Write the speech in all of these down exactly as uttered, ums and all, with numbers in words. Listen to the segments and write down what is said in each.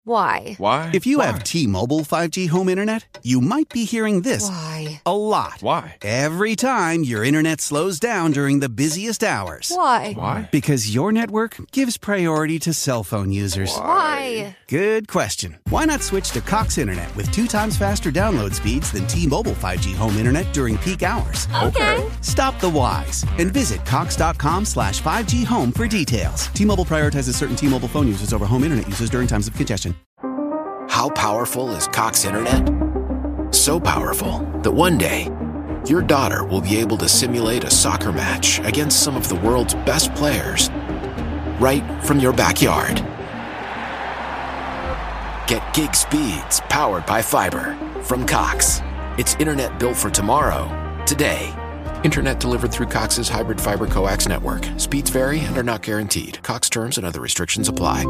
Why? Why? If you Why? have T-Mobile five G home internet, you might be hearing this Why? a lot. Why? Every time your internet slows down during the busiest hours. Why? Why? Because your network gives priority to cell phone users. Why? Good question. Why not switch to Cox Internet with two times faster download speeds than T-Mobile five G home internet during peak hours? Okay. Stop the whys and visit cox.com slash 5G home for details. T-Mobile prioritizes certain T-Mobile phone users over home internet users during times of congestion. How powerful is Cox Internet? So powerful that one day, your daughter will be able to simulate a soccer match against some of the world's best players right from your backyard. Get gig speeds powered by fiber from Cox. It's internet built for tomorrow, today. Internet delivered through Cox's hybrid fiber coax network. Speeds vary and are not guaranteed. Cox terms and other restrictions apply.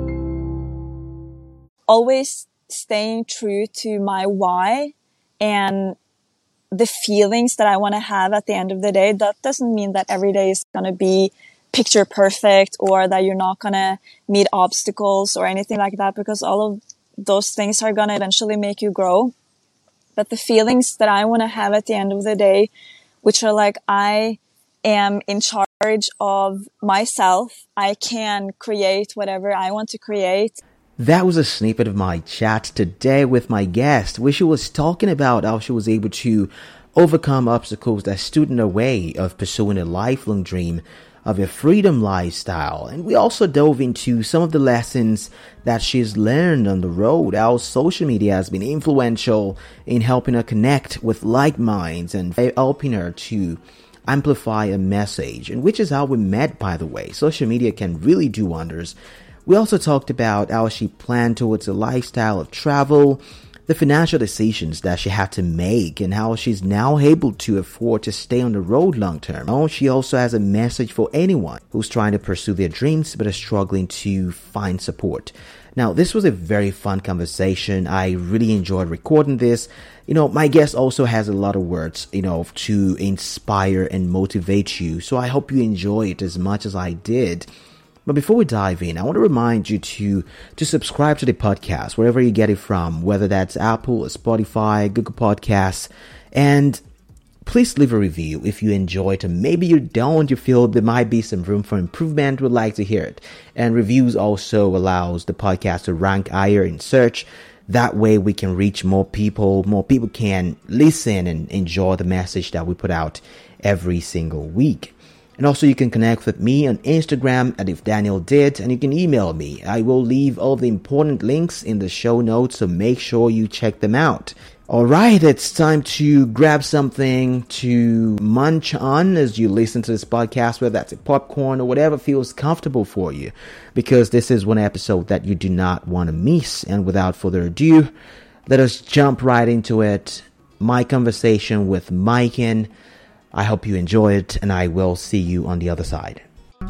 Always staying true to my why and the feelings that I want to have at the end of the day. That doesn't mean that every day is going to be picture perfect or that you're not going to meet obstacles or anything like that, because all of those things are going to eventually make you grow. But the feelings that I want to have at the end of the day, which are like, I am in charge of myself. I can create whatever I want to create. That was a snippet of my chat today with my guest, where she was talking about how she was able to overcome obstacles that stood in her way of pursuing a lifelong dream of a freedom lifestyle. And we also dove into some of the lessons that she's learned on the road, how social media has been influential in helping her connect with like minds and helping her to amplify a message, and which is how we met, by the way. Social media can really do wonders. We also talked about how she planned towards a lifestyle of travel, the financial decisions that she had to make, and how she's now able to afford to stay on the road long term. Oh, she also has a message for anyone who's trying to pursue their dreams but are struggling to find support. Now, this was a very fun conversation. I really enjoyed recording this. You know, my guest also has a lot of words, you know, to inspire and motivate you. So I hope you enjoy it as much as I did. But before we dive in, I want to remind you to to subscribe to the podcast, wherever you get it from, whether that's Apple or Spotify, Google Podcasts, and please leave a review if you enjoy it, and maybe you don't, you feel there might be some room for improvement, would like to hear it. And reviews also allows the podcast to rank higher in search. That way we can reach more people, more people can listen and enjoy the message that we put out every single week. And also you can connect with me on Instagram at If Daniel Did, and you can email me. I will leave all the important links in the show notes, so make sure you check them out. Alright, it's time to grab something to munch on as you listen to this podcast, whether that's a popcorn or whatever feels comfortable for you, because this is one episode that you do not want to miss. And without further ado, let us jump right into it. My conversation with Maiken. I hope you enjoy it, and I will see you on the other side.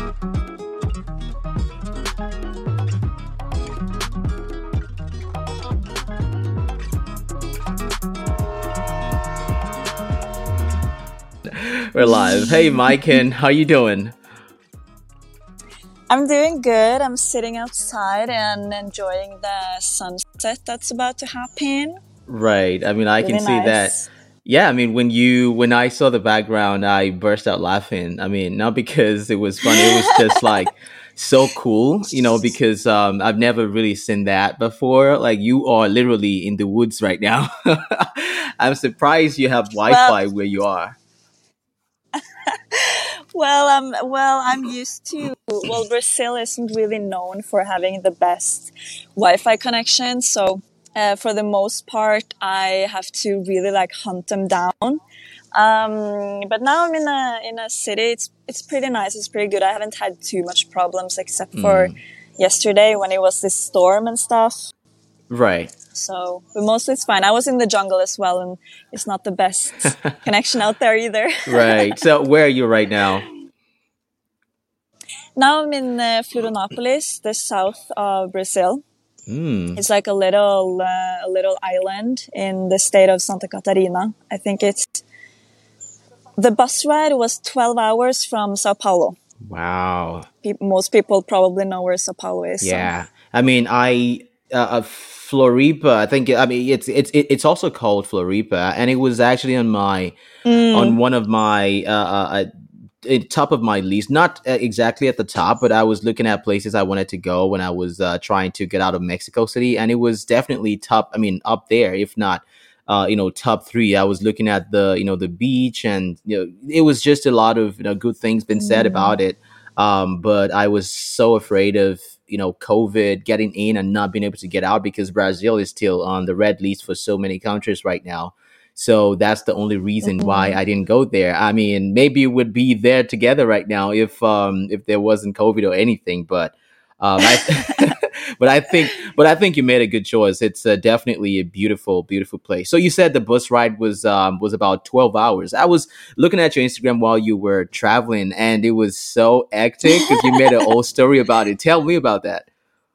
We're live. Hey, Maiken, how you doing? I'm doing good. I'm sitting outside and enjoying the sunset that's about to happen. Right. I mean, I Really can see nice. that. Yeah, I mean, when you when I saw the background, I burst out laughing. I mean, not because it was funny, it was just like so cool, you know, because um, I've never really seen that before. Like, you are literally in the woods right now. I'm surprised you have Wi-Fi Well, where you are. well, um, well, I'm used to. Well, Brazil isn't really known for having the best Wi-Fi connection, so uh, for the most part, I have to really like hunt them down. Um, but now I'm in a in a city. It's it's pretty nice. It's pretty good. I haven't had too much problems except for Mm, yesterday when it was this storm and stuff. right. So, but mostly it's fine. I was in the jungle as well, and it's not the best connection out there either. Right. So where are you right now? Now I'm in uh, Florianopolis, the south of Brazil. Mm, It's like a little uh, a little island in the state of Santa Catarina. I think it's the bus ride was twelve hours from Sao Paulo. wow. Pe- most people probably know where Sao Paulo is. So. Yeah. I mean, I uh, Floripa. I think I mean it's it's it's also called Floripa, and it was actually on my on Mm. one of my uh, uh, uh, top of my list. Not uh, exactly at the top, but I was looking at places I wanted to go when I was uh, trying to get out of Mexico City, and it was definitely top. I mean, up there, if not. Uh, you know, top three. I was looking at the, you know, the beach, and you know, it was just a lot of you know good things been said about Mm. it. Um, but I was so afraid of you know COVID getting in and not being able to get out because Brazil is still on the red list for so many countries right now. So that's the only reason why Mm. I didn't go there. I mean, maybe we would be there together right now if um if there wasn't COVID or anything. But um I but I think but I think you made a good choice. It's uh, definitely a beautiful beautiful place. So you said the bus ride was um was about twelve hours. I was looking at your Instagram while you were traveling, and it was so hectic because you made a whole story about it. Tell me about that.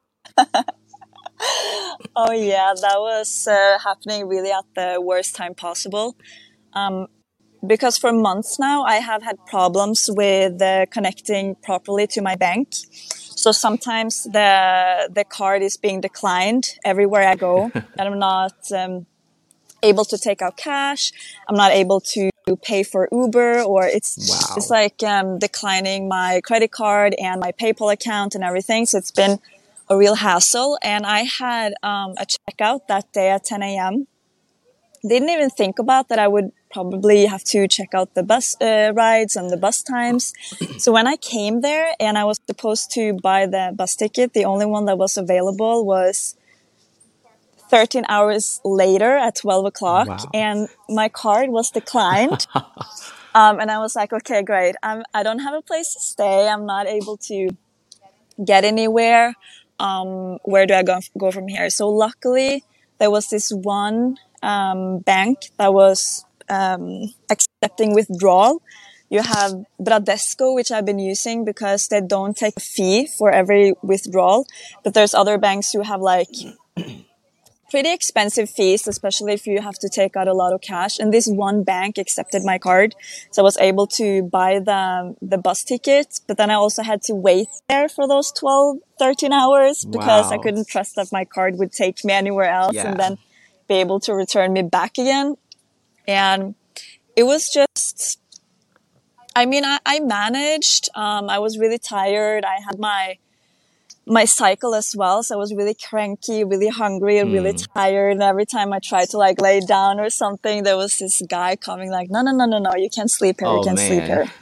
Oh yeah, that was uh, happening really at the worst time possible. Um, because for months now, I have had problems with uh, connecting properly to my bank. So sometimes the the card is being declined everywhere I go, and I'm not um, able to take out cash. I'm not able to pay for Uber, or it's it's Wow. like um, declining my credit card and my PayPal account and everything. So it's been a real hassle. And I had um, a checkout that day at ten a m. Didn't even think about that I would probably have to check out the bus uh, rides and the bus times. So when I came there and I was supposed to buy the bus ticket, the only one that was available was thirteen hours later at twelve o'clock, Wow. and my card was declined. Um, and I was like, okay, great. I'm, I don't have a place to stay. I'm not able to get anywhere. Um, where do I go, go from here? So luckily, there was this one um, bank that was um, accepting withdrawal. You have Bradesco, which I've been using because they don't take a fee for every withdrawal. But there's other banks who have like pretty expensive fees, especially if you have to take out a lot of cash. And this one bank accepted my card. So I was able to buy the, the bus ticket, but then I also had to wait there for those twelve, thirteen hours because I Wow. couldn't trust that my card would take me anywhere else and Yeah. then be able to return me back again. And it was just, I mean, I, I managed. Um, I was really tired. I had my my cycle as well. So I was really cranky, really hungry, and really Hmm. tired. And every time I tried to like lay down or something, there was this guy coming like, no, no, no, no, no, you can't sleep here. You Oh can't sleep man. here,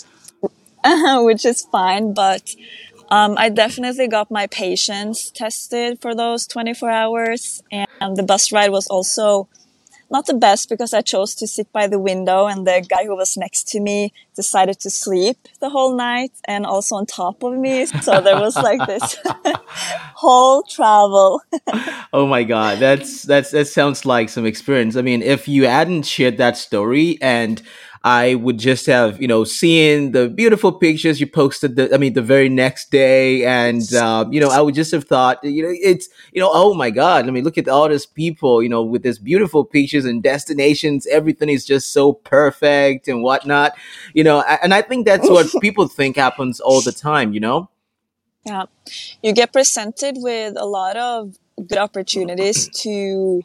which is fine. But um, I definitely got my patience tested for those twenty-four hours. And the bus ride was also not the best because I chose to sit by the window and the guy who was next to me decided to sleep the whole night and also on top of me. So there was like this whole travel. Oh my God, that's that's that sounds like some experience. I mean, if you hadn't shared that story, and I would just have you know seen the beautiful pictures you posted. The, I mean, the very next day, and uh, you know, I would just have thought, you know, it's you know, oh my God, I mean, look at all these people, you know, with these beautiful pictures and destinations. Everything is just so perfect and whatnot, you know. a- And I think that's what people think happens all the time, you know. Yeah. You get presented with a lot of good opportunities to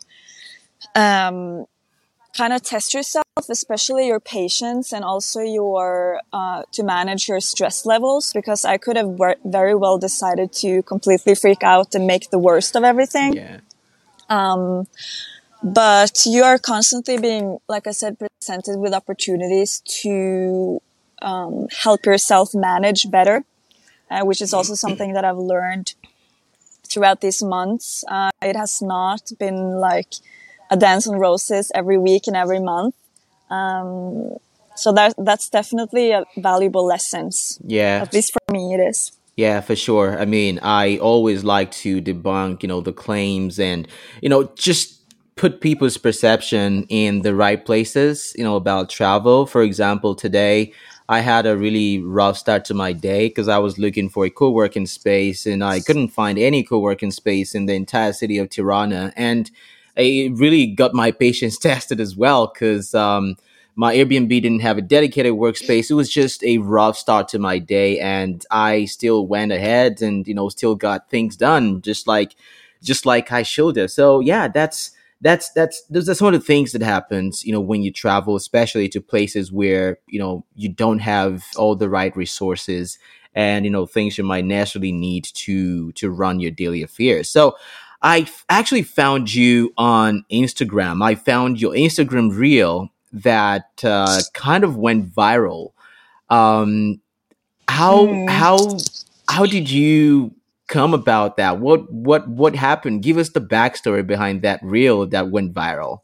um, kind of test yourself, especially your patience and also your uh, to manage your stress levels. Because I could have wor- very well decided to completely freak out and make the worst of everything. Yeah. But you are constantly being, like I said, presented with opportunities to um, help yourself manage better, uh, which is also something that I've learned throughout these months. Uh, it has not been like a dance on roses every week and every month. Um, so that that's definitely a valuable lessons. Yeah. At least for me, it is. Yeah, for sure. I mean, I always like to debunk, you know, the claims and, you know, just put people's perception in the right places, you know, about travel. For example, today I had a really rough start to my day because I was looking for a co-working space and I couldn't find any co-working space in the entire city of Tirana. And it really got my patience tested as well because, um, my Airbnb didn't have a dedicated workspace. It was just a rough start to my day, and I still went ahead and you know still got things done. Just like just like I showed her. So yeah, that's that's that's those are some of the things that happens, you know, when you travel, especially to places where, you know, you don't have all the right resources and, you know, things you might naturally need to to run your daily affairs. So I f- actually found you on Instagram. I found your Instagram reel that uh, kind of went viral. Um, how Mm. how how did you come about that? What what what happened? Give us the backstory behind that reel that went viral.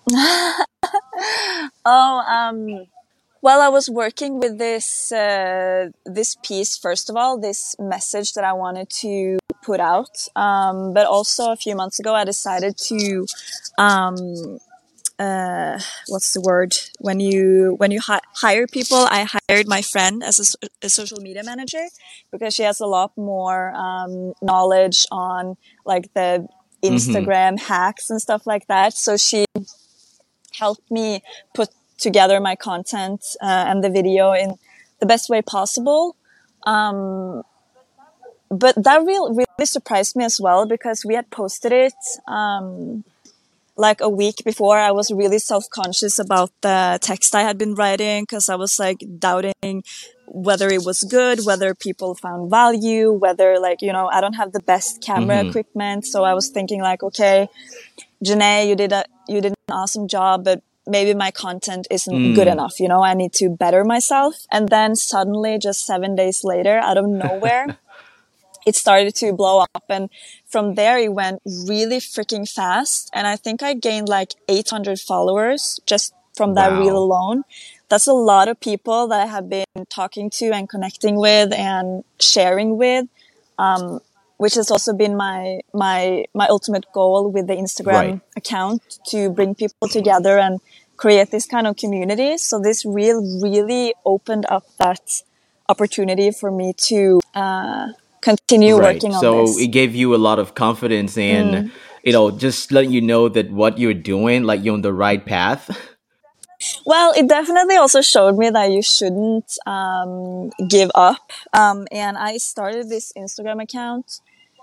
Oh, um, well, I was working with this uh, this piece first of all, this message that I wanted to put out. Um, but also a few months ago, I decided to um, uh, what's the word when you when you hi- hire people. I hired my friend as a, so- a social media manager because she has a lot more um, knowledge on like the Mm-hmm. Instagram hacks and stuff like that. So she helped me put together my content uh, and the video in the best way possible. Um, but that real really surprised me as well because we had posted it um, like a week before. I was really self-conscious about the text I had been writing because I was like doubting whether it was good, whether people found value, whether like, you know, I don't have the best camera Mm-hmm. equipment. So I was thinking like, okay, Janae, you did a, you did an awesome job, but maybe my content isn't good Mm. enough. You know, I need to better myself. And then suddenly just seven days later, out of nowhere, it started to blow up. And from there, it went really freaking fast. And I think I gained like eight hundred followers just from that reel Wow. alone. That's a lot of people that I have been talking to and connecting with and sharing with, um, which has also been my, my, my ultimate goal with the Right. Instagram account, to bring people together and create this kind of community. So this reel really opened up that opportunity for me to, uh, continue Right. working on So this. it gave you a lot of confidence in, Mm. you know, just letting you know that what you're doing, like you're on the right path. Well, it definitely also showed me that you shouldn't um, give up. Um, and I started this Instagram account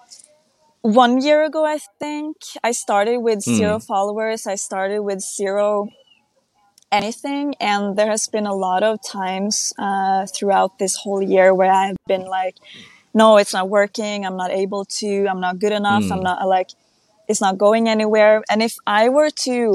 one year ago, I think. I started with zero Hmm. followers. I started with zero anything. And there has been a lot of times uh, throughout this whole year where I've been like, no, it's not working. I'm not able to. I'm not good enough. I'm Hmm. not like, it's not going anywhere. And if I were to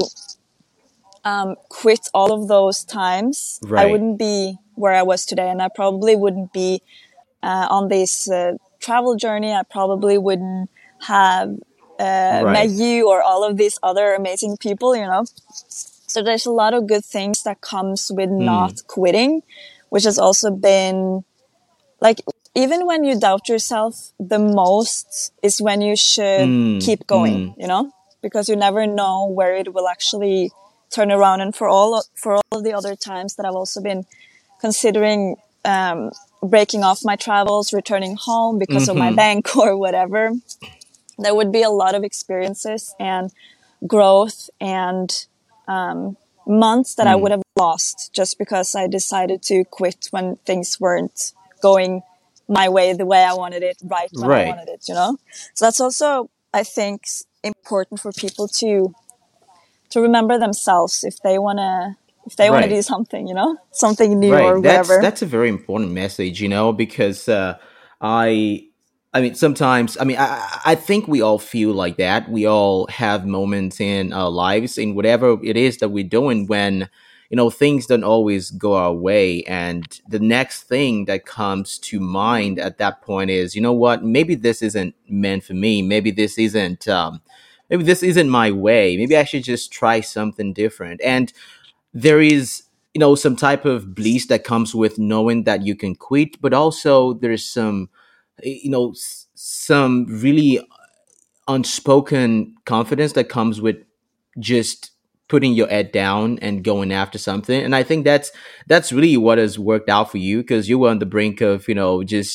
um, quit all of those times, I Right. wouldn't be where I was today. And I probably wouldn't be uh, on this uh, travel journey. I probably wouldn't have uh, met Right. you or all of these other amazing people, you know. So there's a lot of good things that comes with Hmm. not quitting, which has also been like, even when you doubt yourself the most is when you should Hmm. keep going, Hmm. you know, because you never know where it will actually turn around. And for all for all of the other times that I've also been considering um, breaking off my travels, returning home because of my Hmm. bank or whatever, there would be a lot of experiences and growth and um, months that I Hmm. would have lost just because I decided to quit when things weren't going my way, the way I wanted it, right when I Right. wanted it, you know? So that's also, I think, important for people to to remember themselves if they wanna if they wanna Right. do something, you know, something new or Right. That's whatever. that's a very important message, you know, because uh, I, I mean, sometimes, I mean, I, I I think we all feel like that. We all have moments in our lives, in whatever it is that we're doing, when, you know, things don't always go our way, and the next thing that comes to mind at that point is, you know what? Maybe this isn't meant for me. Maybe this isn't. Um, maybe this isn't my way. Maybe I should just try something different. And there is, you know, some type of bliss that comes with knowing that you can quit, but also there's some, you know, s- some really unspoken confidence that comes with just putting your head down and going after something. And I think that's that's really what has worked out for you, because you were on the brink of, you know, just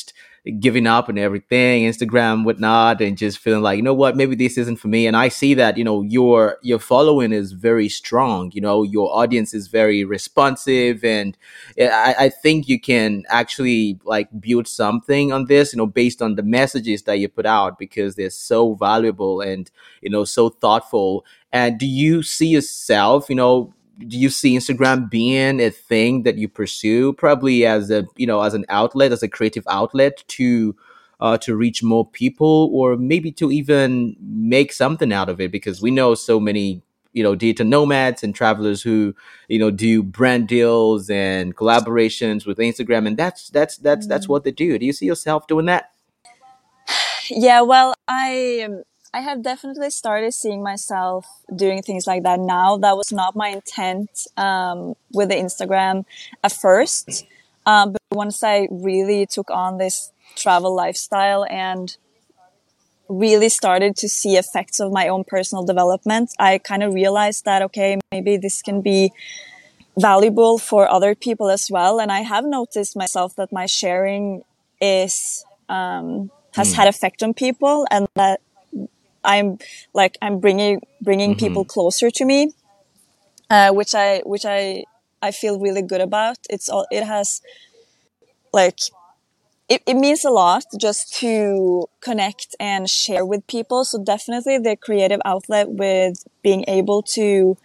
giving up and everything, Instagram, whatnot, and just feeling like, you know what, maybe this isn't for me. And I see that, you know, your your following is very strong. You know, your audience is very responsive, and I, I think you can actually like build something on this, you know, based on the messages that you put out, because they're so valuable and, you know, so thoughtful. And do you see yourself, you know, do you see Instagram being a thing that you pursue, probably as a, you know, as an outlet, as a creative outlet to uh, to reach more people, or maybe to even make something out of it? Because we know so many, you know, digital nomads and travelers who, you know, do brand deals and collaborations with Instagram, and that's that's that's that's what they do. Do you see yourself doing that? Yeah, well, I um, I have definitely started seeing myself doing things like that now. That was not my intent um, with the Instagram at first. Um, but once I really took on this travel lifestyle and really started to see effects of my own personal development, I kind of realized that, okay, maybe this can be valuable for other people as well. And I have noticed myself that my sharing is um, has mm. had effect on people, and that I'm like I'm bringing bringing mm-hmm. people closer to me, uh, which I which I I feel really good about. It's all it has like it, it means a lot just to connect and share with people. So definitely the creative outlet with being able to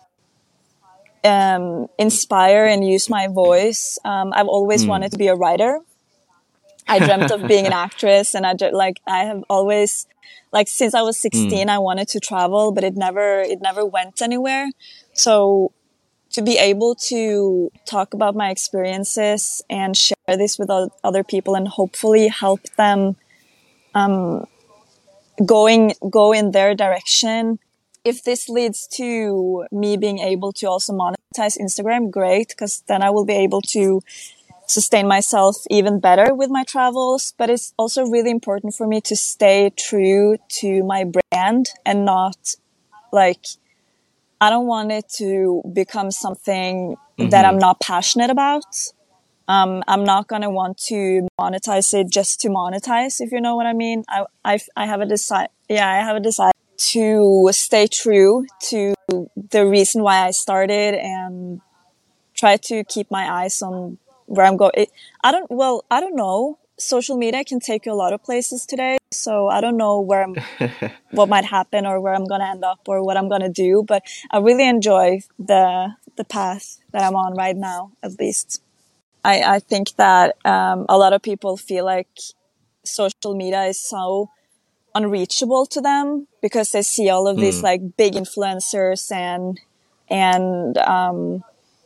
um, inspire and use my voice. Um, I've always mm. wanted to be a writer. I dreamt of being an actress, and I like I have always. Like since I was sixteen, mm. I wanted to travel, but it never, it never went anywhere. So to be able to talk about my experiences and share this with other people and hopefully help them, um, going, go in their direction. If this leads to me being able to also monetize Instagram, great, because then I will be able to sustain myself even better with my travels. But it's also really important for me to stay true to my brand and not like, I don't want it to become something mm-hmm. that I'm not passionate about. Um, I'm not going to want to monetize it just to monetize, if you know what I mean. I, I, I have a desire. Yeah, I have a desire to stay true to the reason why I started and try to keep my eyes on where I'm going. I don't, well, I don't know. Social media can take you a lot of places today. So I don't know where I'm, what might happen or where I'm going to end up or what I'm going to do. But I really enjoy the, the path that I'm on right now, at least. I, I think that, um, a lot of people feel like social media is so unreachable to them because they see all of mm. these like big influencers and, and, um,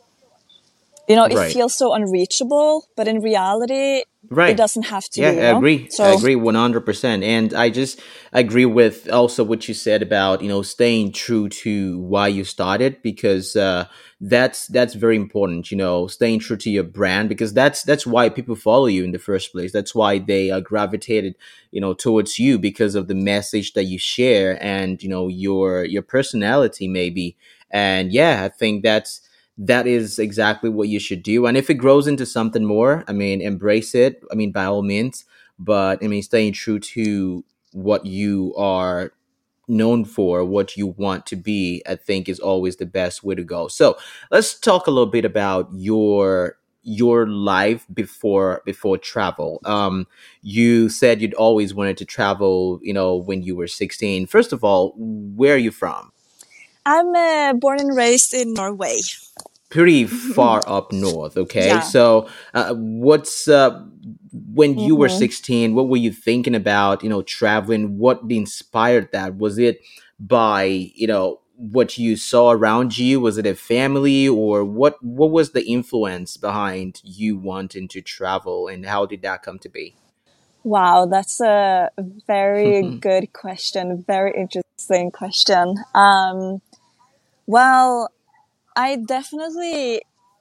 you know, it right. feels so unreachable, but in reality, right. it doesn't have to yeah, be. Yeah, I know? agree. So, I agree one hundred percent. And I just agree with also what you said about, you know, staying true to why you started, because uh, that's that's very important, you know, staying true to your brand, because that's that's why people follow you in the first place. That's why they are gravitated, you know, towards you, because of the message that you share and, you know, your your personality maybe. And yeah, I think that's that is exactly what you should do. And if it grows into something more, I mean, embrace it. I mean, by all means. But I mean, staying true to what you are known for, what you want to be, I think is always the best way to go. So let's talk a little bit about your your life before before travel. Um, you said you'd always wanted to travel, you know, when you were sixteen. First of all, where are you from? I'm uh, born and raised in Norway. Pretty far up north, okay? Yeah. So uh, what's, uh, when you mm-hmm. were sixteen, what were you thinking about, you know, traveling? What inspired that? Was it by, you know, what you saw around you? Was it a family, or what, what was the influence behind you wanting to travel, and how did that come to be? Wow, that's a very good question. Very interesting question. Um, well, I definitely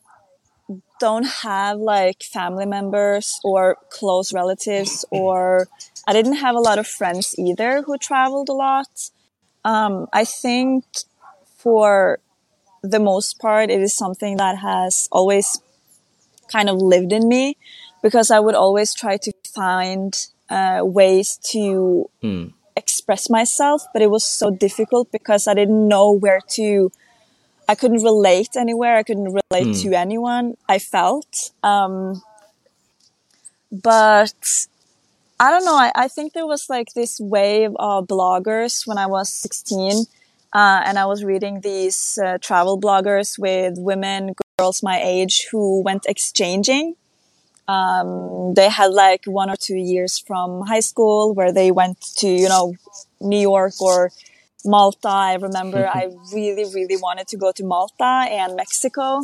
don't have like family members or close relatives, or I didn't have a lot of friends either who traveled a lot. Um, I think for the most part, it is something that has always kind of lived in me. because I would always try to find uh, ways to Hmm. express myself, but it was so difficult because I didn't know where to. I couldn't relate anywhere. I couldn't relate Hmm. to anyone. I felt, um, but I don't know. I, I think there was like this wave of bloggers when I was sixteen, uh, and I was reading these uh, travel bloggers with women, girls my age who went exchanging. Um, they had like one or two years from high school where they went to, you know, New York or Malta. I remember I really, really wanted to go to Malta and Mexico.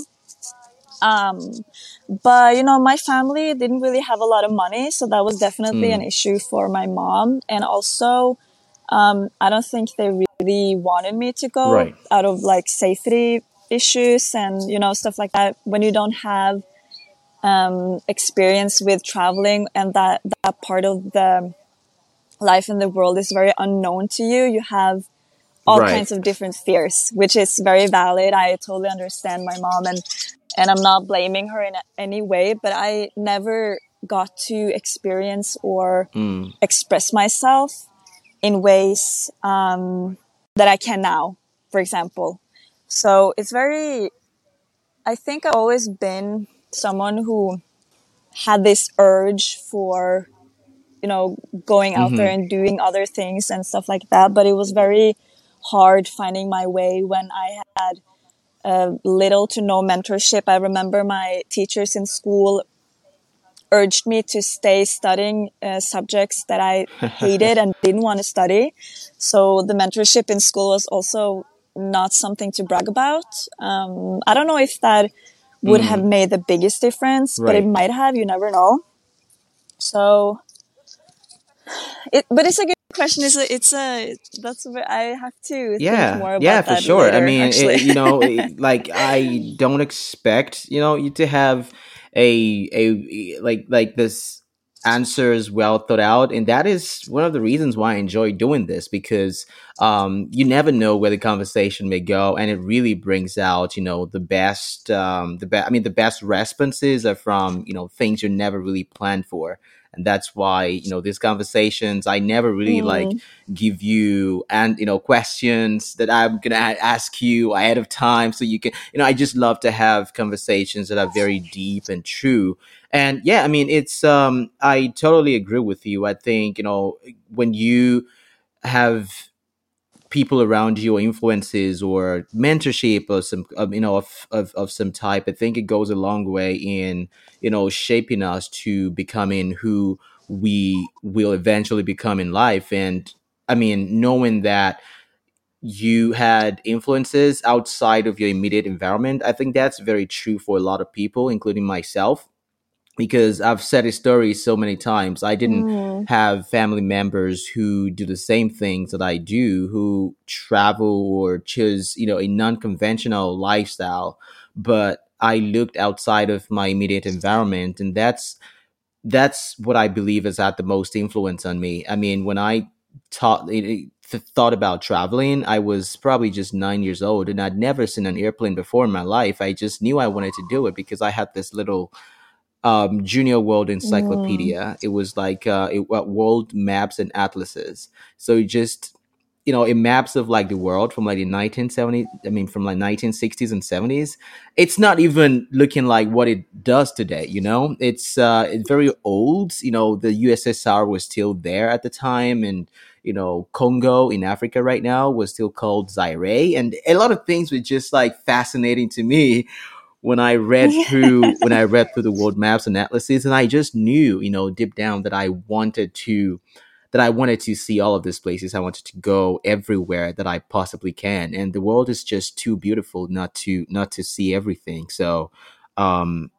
Um, but, you know, my family didn't really have a lot of money. So that was definitely an Hmm. issue for my mom. And also, um, I don't think they really wanted me to go Right. out of like safety issues and, you know, stuff like that. When you don't have um, experience with traveling and that, that part of the life in the world is very unknown to you, you have all Right. kinds of different fears, which is very valid. I totally understand my mom, and and I'm not blaming her in any way, but I never got to experience or Hmm. express myself in ways um, that I can now, for example. So it's very, I think I've always been someone who had this urge for, you know, going out there Hmm. and doing other things and stuff like that. But it was very hard finding my way when I had uh, little to no mentorship. I remember my teachers in school urged me to stay studying uh, subjects that I hated and didn't want to study. So the mentorship in school was also not something to brag about. Um, I don't know if that would have Hmm. made the biggest difference, but it Right. might have. You never know. So, it, but it's a good question. It's a, it's a, that's, a, I have to think Yeah, more yeah, about for that sure. I later, mean, actually. it, you know, it, like I don't expect, you know, you to have a a like like this answers well thought out, and that is one of the reasons why I enjoy doing this because um you never know where the conversation may go, and it really brings out, you know, the best um the best I mean the best responses are from, you know, things you never really planned for. And that's why, you know, these conversations, I never really like Mm, give you and you know questions that I'm gonna ask you ahead of time so you can, you know, I just love to have conversations that are very deep and true. And yeah, I mean, it's um I totally agree with you. I think, you know, when you have people around you or influences or mentorship or some um, you know of, of of some type, I think it goes a long way in, you know, shaping us to becoming who we will eventually become in life. And I mean, knowing that you had influences outside of your immediate environment, I think that's very true for a lot of people, including myself, because I've said a story so many times. I didn't mm, have family members who do the same things that I do, who travel or choose, you know, a non-conventional lifestyle. But I looked outside of my immediate environment, and that's that's what I believe has had the most influence on me. I mean, when I taught th- thought about traveling, I was probably just nine years old, and I'd never seen an airplane before in my life. I just knew I wanted to do it because I had this little um, Junior World mm. Encyclopedia. It was like uh, it, uh, world maps and atlases. So it just, you know, it maps of like the world from like the nineteen seventies. I mean, from like nineteen sixties and seventies. It's not even looking like what it does today. You know, it's uh, it's very old. You know, the U S S R was still there at the time, and you know, Congo in Africa right now was still called Zaire, and a lot of things were just like fascinating to me when I read through when I read through the world maps and atlases, and I just knew, you know, deep down that I wanted to that I wanted to see all of these places. I wanted to go everywhere that I possibly can, and the world is just too beautiful not to not to see everything. So, um,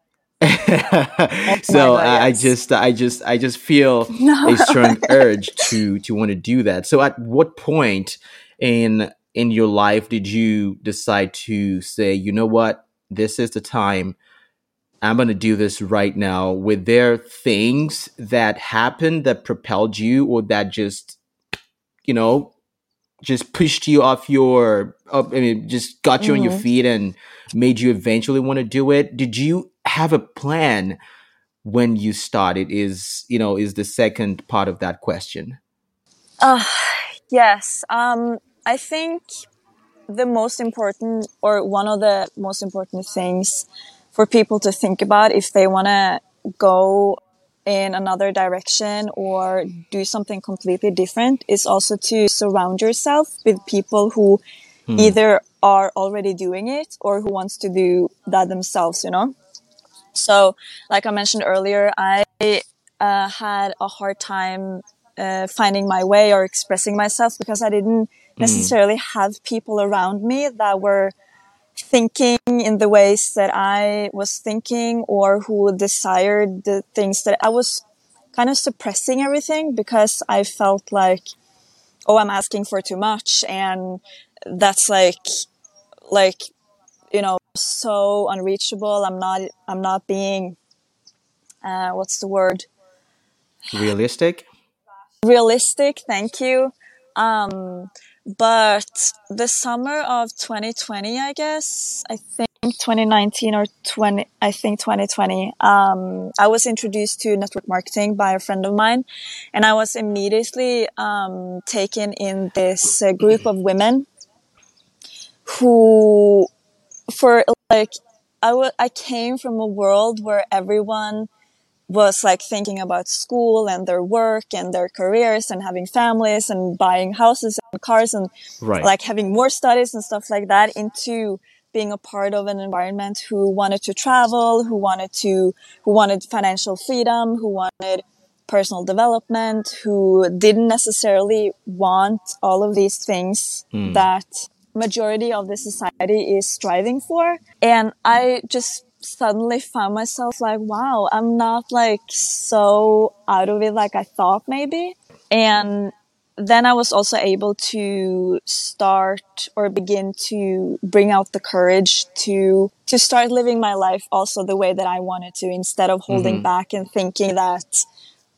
Oh my so God, I, I yes. just I just I just feel a No. strong urge to to want to do that. So, at what point in in your life did you decide to say, you know what, this is the time, I'm going to do this right now? Were there things that happened that propelled you, or that just, you know, just pushed you off your, up, I mean, just got you on your Mm. feet and made you eventually want to do it? Did you have a plan when you started is, you know, is the second part of that question. Uh, yes. Um, I think the most important, or one of the most important things for people to think about if they want to go in another direction or do something completely different is also to surround yourself with people who hmm. either are already doing it or who wants to do that themselves, you know? So, like I mentioned earlier, I uh, had a hard time uh, finding my way or expressing myself because I didn't necessarily mm. have people around me that were thinking in the ways that I was thinking or who desired the things that I was kind of suppressing everything because I felt like, oh, I'm asking for too much. And that's like, like, you know, so unreachable. I'm not, I'm not being, uh, what's the word? Realistic? Realistic. Thank you. Um, but the summer of twenty twenty, I guess, I think twenty nineteen or twenty, I think twenty twenty, um, I was introduced to network marketing by a friend of mine, and I was immediately, um, taken in this uh, group of women who, for like, I w- I came from a world where everyone was like thinking about school and their work and their careers and having families and buying houses and cars and right. like having more studies and stuff like that, into being a part of an environment who wanted to travel, who wanted to, who wanted financial freedom, who wanted personal development, who didn't necessarily want all of these things mm. that majority of the society is striving for. And I just suddenly found myself like, wow, I'm not like so out of it like I thought maybe. And then I was also able to start or begin to bring out the courage to to start living my life also the way that I wanted to, instead of holding mm-hmm. back and thinking that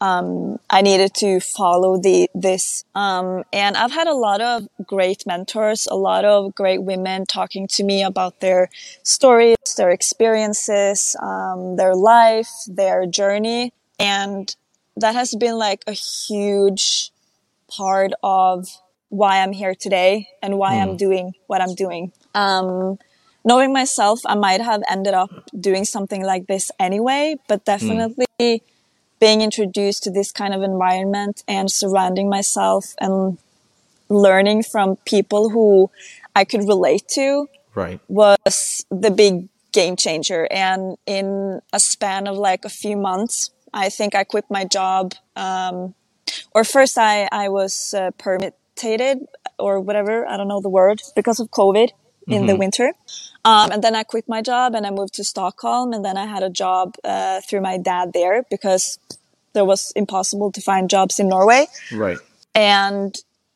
um I needed to follow the this um and I've had a lot of great mentors, a lot of great women talking to me about their stories, their experiences, um their life, their journey, and that has been like a huge part of why I'm here today and why mm. I'm doing what I'm doing. Um knowing myself, I might have ended up doing something like this anyway, but definitely mm. being introduced to this kind of environment and surrounding myself and learning from people who I could relate to right. was the big game changer. And in a span of like a few months, I think I quit my job. Um, or first I, I was uh, permitted or whatever, I don't know the word, because of COVID mm-hmm. in the winter. Um, and then I quit my job and I moved to Stockholm, and then I had a job uh, through my dad there because there was impossible to find jobs in Norway. Right. And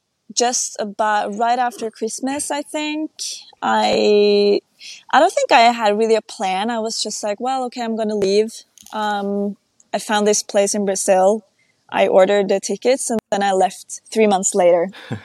just about right after Christmas, I think, I I don't think I had really a plan. I was just like, well, okay, I'm going to leave. Um, I found this place in Brazil. I ordered the tickets and then I left three months later.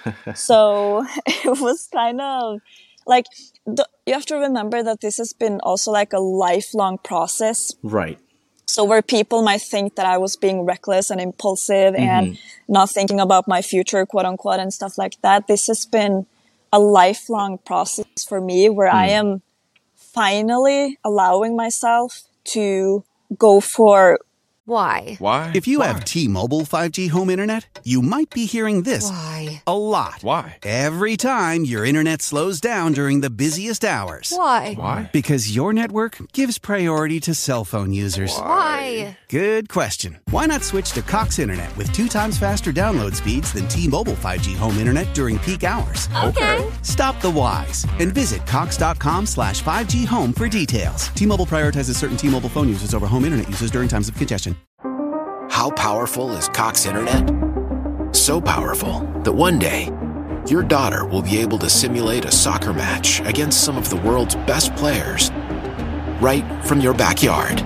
So it was kind of like, you have to remember that this has been also like a lifelong process. Right. So where people might think that I was being reckless and impulsive mm-hmm. and not thinking about my future, quote unquote, and stuff like that, this has been a lifelong process for me where mm. I am finally allowing myself to go for Why? Why? If you Why? have T-Mobile five G home internet, you might be hearing this Why? a lot. Why? Every time your internet slows down during the busiest hours. Why? Why? Because your network gives priority to cell phone users. Why? Good question. Why not switch to Cox Internet with two times faster download speeds than T-Mobile five G home internet during peak hours? Okay. Stop the whys and visit cox.com slash 5G home for details. T-Mobile prioritizes certain T-Mobile phone users over home internet users during times of congestion. How powerful is Cox Internet? So powerful that one day, your daughter will be able to simulate a soccer match against some of the world's best players right from your backyard.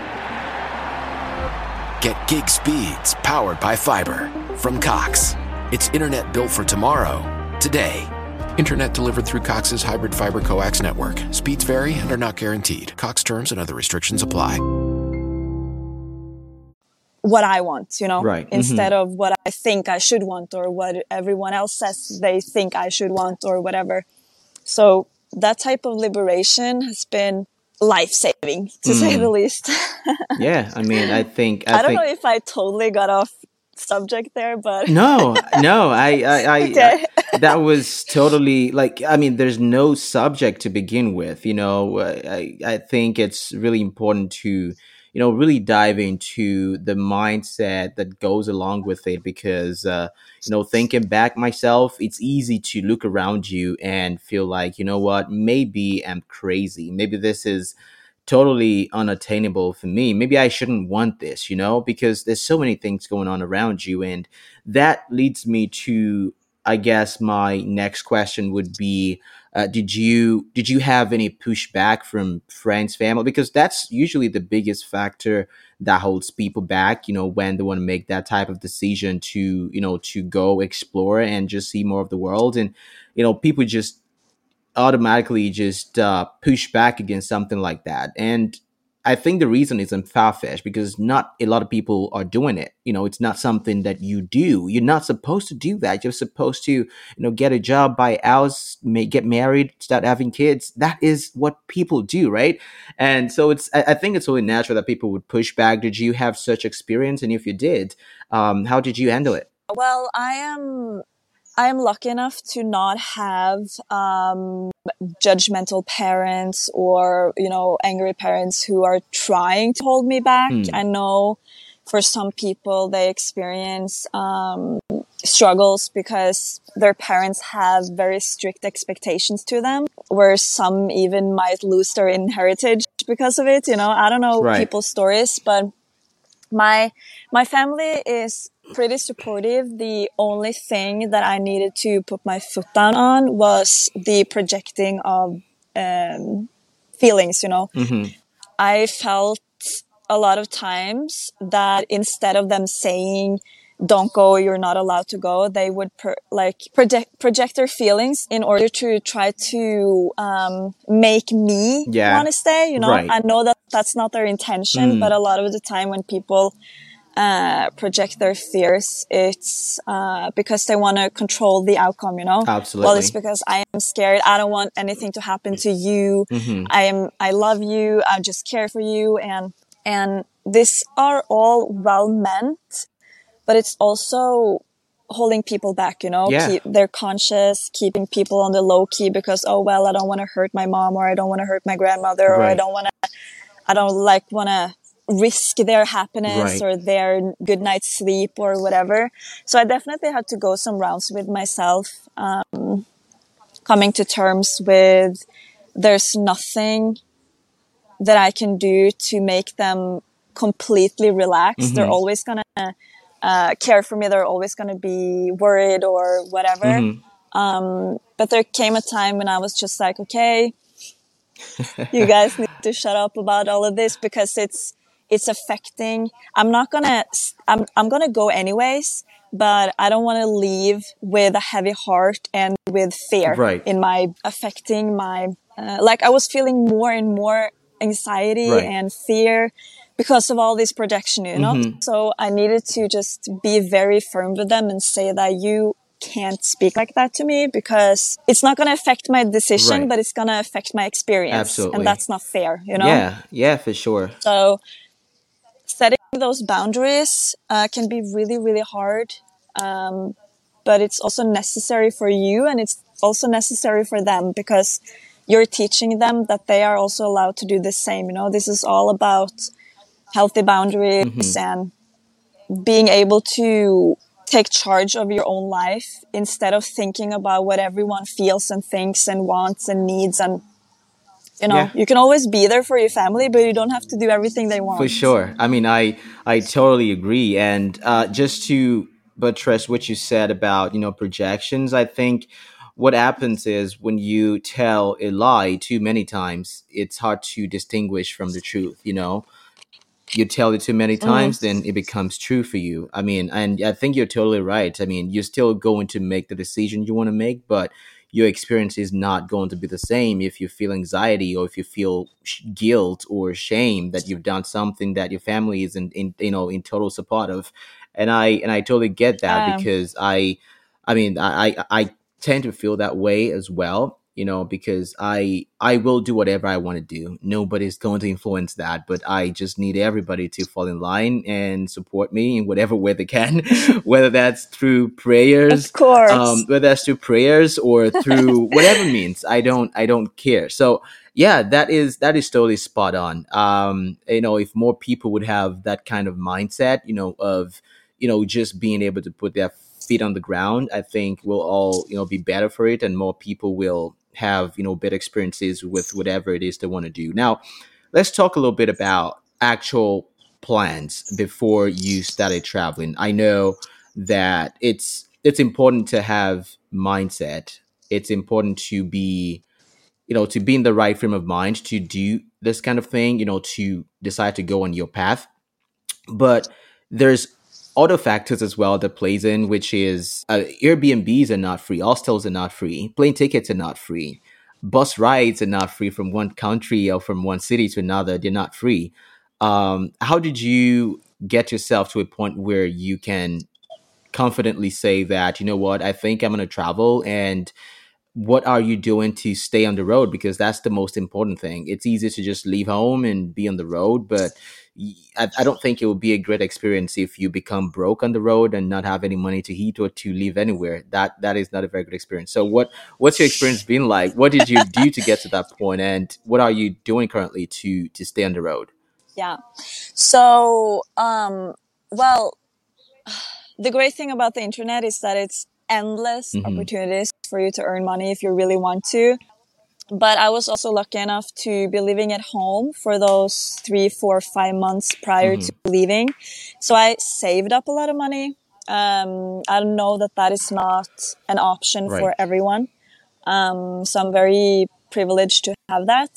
Get gig speeds powered by fiber from Cox. It's internet built for tomorrow, today. Internet delivered through Cox's hybrid fiber coax network. Speeds vary and are not guaranteed. Cox terms and other restrictions apply. what I want, you know, Right. instead Mm-hmm. of what I think I should want or what everyone else says they think I should want or whatever. So that type of liberation has been life-saving, to say the Mm. least. Yeah. I mean, I think, I I don't know think, if I totally got off subject there, but no, no, I, I, I, I, okay. that was totally like, I mean, there's no subject to begin with, you know, I, I think it's really important to, you know, really dive into the mindset that goes along with it because, uh, you know, thinking back myself, it's easy to look around you and feel like, you know what, maybe I'm crazy. Maybe this is totally unattainable for me. Maybe I shouldn't want this, you know, because there's so many things going on around you. And that leads me to, I guess, my next question would be, uh, did you did you have any pushback from friends, family? Because that's usually the biggest factor that holds people back, you know, when they want to make that type of decision to, you know, to go explore and just see more of the world. And, you know, people just automatically just uh, push back against something like that. And I think the reason is far-fetched because not a lot of people are doing it. You know, it's not something that you do. You're not supposed to do that. You're supposed to, you know, get a job, buy a house, may, get married, start having kids. That is what people do, right? And so it's, I, I think it's only natural that people would push back. Did you have such experience? And if you did, um, how did you handle it? Well, I am I am lucky enough to not have um, judgmental parents or, you know, angry parents who are trying to hold me back. Hmm. I know for some people they experience um, struggles because their parents have very strict expectations to them, where some even might lose their inheritance because of it. You know, I don't know Right. people's stories, but my my family is pretty supportive. The only thing that I needed to put my foot down on was the projecting of um, feelings, you know. Mm-hmm. I felt a lot of times that instead of them saying, don't go, you're not allowed to go, they would per, like project, project their feelings in order to try to um, make me Yeah. want to stay, you know. Right. I know that that's not their intention, Mm. but a lot of the time when people uh, project their fears, it's uh, because they want to control the outcome, you know. Absolutely. Well, it's because I am scared. I don't want anything to happen to you. Mm-hmm. I am, I love you. I just care for you. And, and these are all well meant, but it's also holding people back, you know. Yeah. Keep, they're conscious, keeping people on the low key because, oh, well, I don't want to hurt my mom, or I don't want to hurt my grandmother, or I Right. don't want to, I don't like want to risk their happiness Right. or their good night's sleep or whatever. So I definitely had to go some rounds with myself, um, coming to terms with there's nothing that I can do to make them completely relaxed. Mm-hmm. They're always going to uh, care for me. They're always going to be worried or whatever. Mm-hmm. Um, but there came a time when I was just like, okay, you guys need to shut up about all of this because it's, it's affecting, I'm not gonna, I'm, I'm gonna go anyways, but I don't want to leave with a heavy heart and with fear Right. in my, affecting my, uh, like I was feeling more and more anxiety Right. and fear because of all this projection, you know? Mm-hmm. So I needed to just be very firm with them and say that you can't speak like that to me because it's not going to affect my decision, Right. but it's going to affect my experience. Absolutely. And that's not fair, you know? Yeah. Yeah, for sure. So setting those boundaries uh, can be really, really hard. Um, but it's also necessary for you and it's also necessary for them because you're teaching them that they are also allowed to do the same. You know, this is all about healthy boundaries Mm-hmm. and being able to take charge of your own life instead of thinking about what everyone feels and thinks and wants and needs. And, you know, Yeah. you can always be there for your family, but you don't have to do everything they want. For sure. I mean, I I totally agree. And uh, just to buttress what you said about, you know, projections, I think what happens is when you tell a lie too many times, it's hard to distinguish from the truth, you know? You tell it too many times, Mm. then it becomes true for you. I mean, and I think you're totally right. I mean, you're still going to make the decision you want to make, but your experience is not going to be the same if you feel anxiety or if you feel sh- guilt or shame that you've done something that your family isn't in, you know, in total support of. And I and I totally get that Um, because I, I mean, I I I tend to feel that way as well. You know, because I I will do whatever I want to do. Nobody's going to influence that, but I just need everybody to fall in line and support me in whatever way they can, whether that's through of prayers, um, course. whether that's through prayers or through whatever means. I don't I don't care. So yeah, that is that is totally spot on. Um, you know, if more people would have that kind of mindset, you know, of you know just being able to put their feet on the ground, I think we'll all you know be better for it, and more people will have you know better experiences with whatever it is they want to do. Now, let's talk a little bit about actual plans before you started traveling. I know that it's it's important to have mindset. It's important to be you know to be in the right frame of mind to do this kind of thing. You know to decide to go on your path, but there's other factors as well that plays in, which is uh, Airbnbs are not free, hostels are not free, plane tickets are not free, bus rides are not free from one country or from one city to another. They're not free. Um, how did you get yourself to a point where you can confidently say that, you know what, I think I'm going to travel, and what are you doing to stay on the road? Because that's the most important thing. It's easy to just leave home and be on the road, but y- I, I don't think it would be a great experience if you become broke on the road and not have any money to eat or to live anywhere. That that is not a very good experience. So what what's your experience been like? What did you do to get to that point, and what are you doing currently to to stay on the road? Yeah. So, um, well, the great thing about the internet is that it's endless Mm-hmm. opportunities for you to earn money if you really want to. But I was also lucky enough to be living at home for those three, four, five months prior Mm-hmm. to leaving. So I saved up a lot of money. Um, I know that that is not an option Right. for everyone. Um, so I'm very privileged to have that.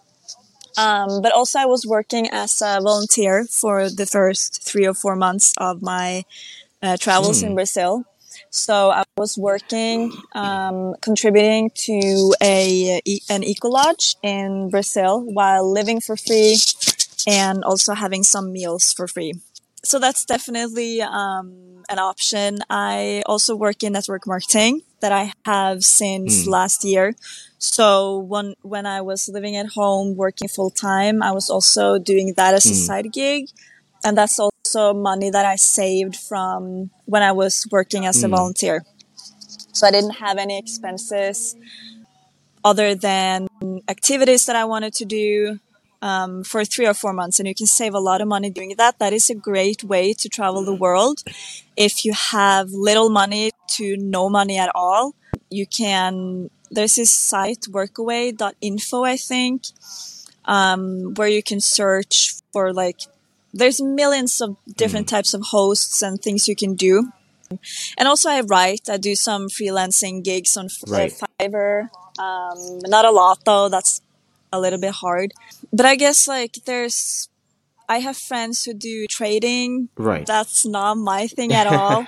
Um, but also I was working as a volunteer for the first three or four months of my uh, travels in Mm. Brazil. So I was working, um, contributing to a an eco lodge in Brazil while living for free and also having some meals for free. So that's definitely um, an option. I also work in network marketing that I have since Mm. last year. So when when I was living at home working full time, I was also doing that as a Mm. side gig, and that's also money that I saved from when I was working as a Mm. volunteer. So I didn't have any expenses other than activities that I wanted to do um, for three or four months. And you can save a lot of money doing that. That is a great way to travel the world. If you have little money to no money at all, you can, there's this site, workaway dot info, I think, um, where you can search for like, there's millions of different Mm. types of hosts and things you can do. And also I write, I do some freelancing gigs on uh, Right. Fiverr. Um, not a lot though. That's a little bit hard. But I guess like there's, I have friends who do trading. Right. That's not my thing at all.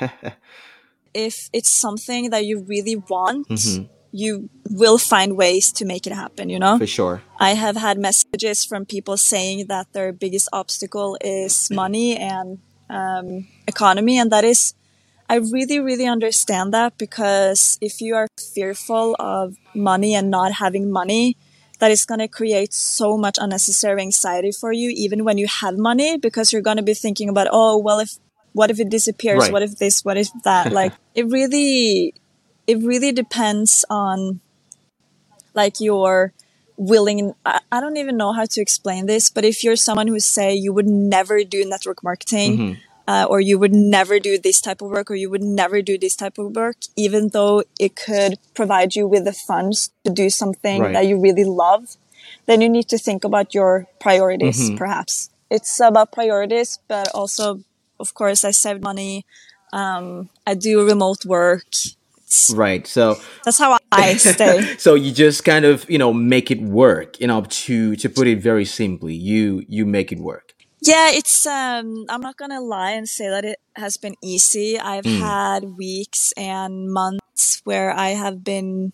If it's something that you really want, Mm-hmm. you will find ways to make it happen, you know? For sure. I have had messages from people saying that their biggest obstacle is money and um, economy. And that is, I really, really understand that, because if you are fearful of money and not having money, that is going to create so much unnecessary anxiety for you, even when you have money, because you're going to be thinking about, oh, well, if, what if it disappears? Right. What if this? What if that? Like, it really, it really depends on like your willing, I, I don't even know how to explain this, but if you're someone who say you would never do network marketing, Mm-hmm. uh, or you would never do this type of work, or you would never do this type of work, even though it could provide you with the funds to do something Right. that you really love, then you need to think about your priorities, Mm-hmm. perhaps. It's about priorities, but also, of course, I saved money. Um, I do remote work. It's, Right. So that's how I stay. so you just kind of, you know, make it work, you know, to to put it very simply. You you make it work. Yeah, it's um I'm not gonna lie and say that it has been easy. I've Mm. had weeks and months where I have been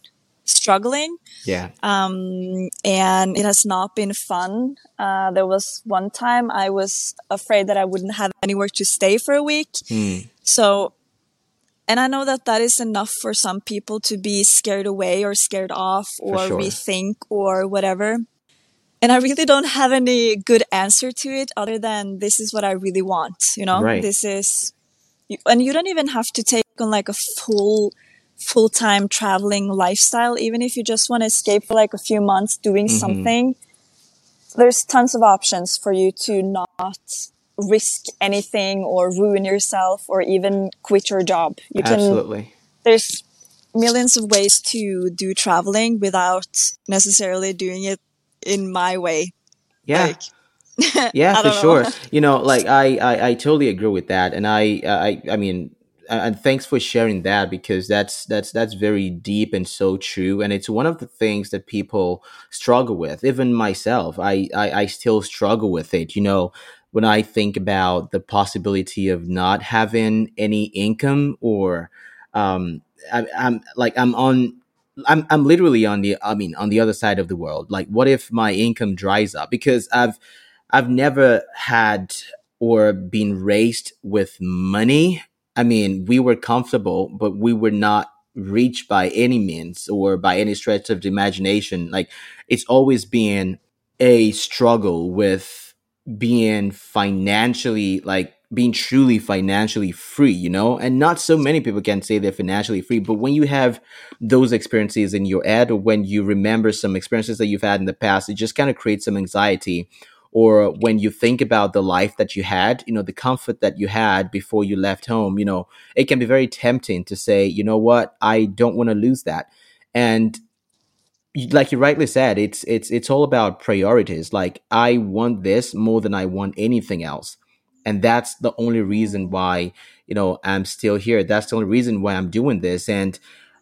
struggling. Yeah. Um, and it has not been fun. Uh, there was one time I was afraid that I wouldn't have anywhere to stay for a week. Mm. So, and I know that that is enough for some people to be scared away or scared off or sure. rethink or whatever. And I really don't have any good answer to it other than this is what I really want, you know? Right. This is, and you don't even have to take on like a full, full-time traveling lifestyle. Even if you just want to escape for like a few months doing mm-hmm. something, there's tons of options for you to not risk anything or ruin yourself or even quit your job. You can, Absolutely. There's millions of ways to do traveling without necessarily doing it in my way. Yeah. Like, yeah, for know. sure. You know, like I, I, I totally agree with that. And I, I, I mean, and thanks for sharing that, because that's, that's, that's very deep and so true. And it's one of the things that people struggle with. Even myself, I, I, I still struggle with it. You know, when I think about the possibility of not having any income or, um, I, I'm like, I'm on, I'm I'm literally on the I mean on the other side of the world. Like, what if my income dries up? Because I've I've never had or been raised with money. I mean, we were comfortable, but we were not rich by any means or by any stretch of the imagination. Like, it's always been a struggle with being financially, like being truly financially free, you know, and not so many people can say they're financially free. But when you have those experiences in your head, or when you remember some experiences that you've had in the past, it just kind of creates some anxiety. Or when you think about the life that you had, you know, the comfort that you had before you left home, you know, it can be very tempting to say, you know what, I don't want to lose that. And like you rightly said, it's it's it's all about priorities. Like, I want this more than I want anything else. And that's the only reason why, you know, I'm still here. That's the only reason why I'm doing this. And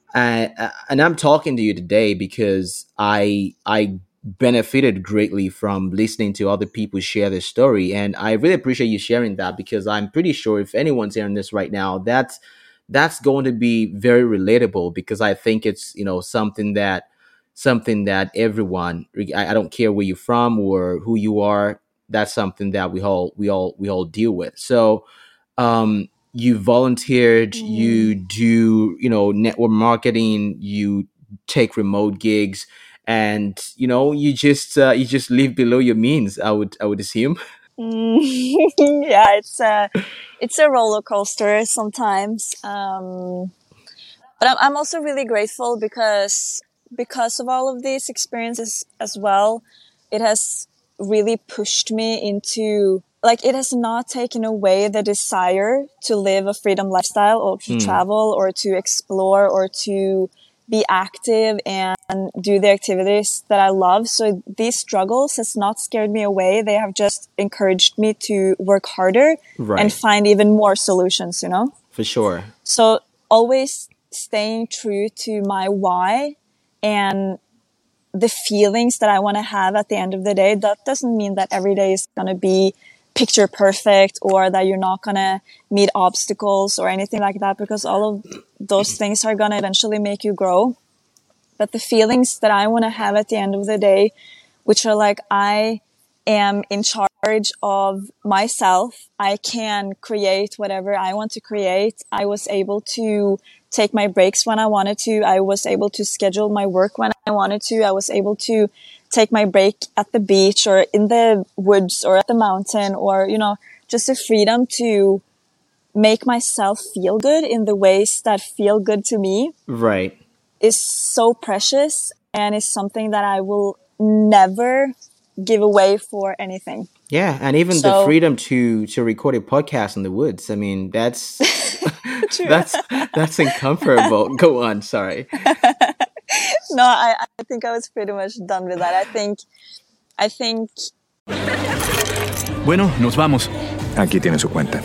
I, and I'm talking to you today because I I benefited greatly from listening to other people share their story. And I really appreciate you sharing that, because I'm pretty sure if anyone's hearing this right now, that's that's going to be very relatable, because I think it's, you know, something that something that everyone, I, I don't care where you're from or who you are, that's something that we all we all we all deal with. So um you volunteered, mm. you do, you know, network marketing, you take remote gigs, and you know, you just uh, you just live below your means, I would I would assume. Mm. Yeah, it's a it's a roller coaster sometimes, um but I'm, I'm also really grateful because because of all of these experiences as well. It has really pushed me into, like, it has not taken away the desire to live a freedom lifestyle or to mm. travel or to explore or to be active and do the activities that I love. So these struggles has not scared me away. They have just encouraged me to work harder right. and find even more solutions, you know? For sure. So always staying true to my why and the feelings that I want to have at the end of the day. That doesn't mean that every day is going to be picture perfect or that you're not going to meet obstacles or anything like that, because all of those things are going to eventually make you grow. But the feelings that I want to have at the end of the day, which are like, I am in charge of myself. I can create whatever I want to create. I was able to take my breaks when I wanted to. I was able to schedule my work when I wanted to. I was able to take my break at the beach or in the woods or at the mountain, or, you know, just the freedom to make myself feel good in the ways that feel good to me. Right. Is so precious and is something that I will never give away for anything. Yeah, and even so, the freedom to to record a podcast in the woods. I mean, that's that's that's incomparable. Go on, sorry. No, I, I think I was pretty much done with that. I think I think Bueno, nos vamos. Aquí tiene su cuenta.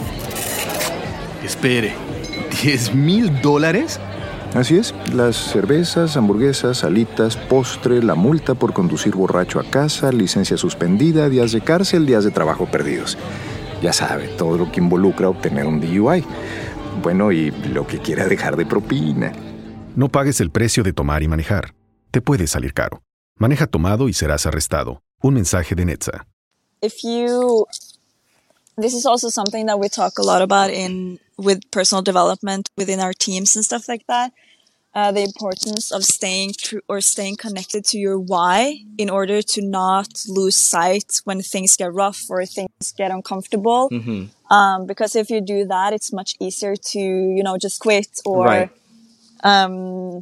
Espere, ¿diez mil dólares? Así es, las cervezas, hamburguesas, salitas, postre, la multa por conducir borracho a casa, licencia suspendida, días de cárcel, días de trabajo perdidos. Ya sabe, todo lo que involucra obtener un D U I. Bueno, y lo que quiera dejar de propina. No pagues el precio de tomar y manejar. te puede salir caro. Maneja tomado y serás arrestado. Un mensaje de Netza. If you, this is also something that we talk a lot about in with personal development within our teams and stuff like that. Uh, the importance of staying true or staying connected to your why in order to not lose sight when things get rough or things get uncomfortable. Mm-hmm. Um, because if you do that, it's much easier to, you know, just quit or Right. um,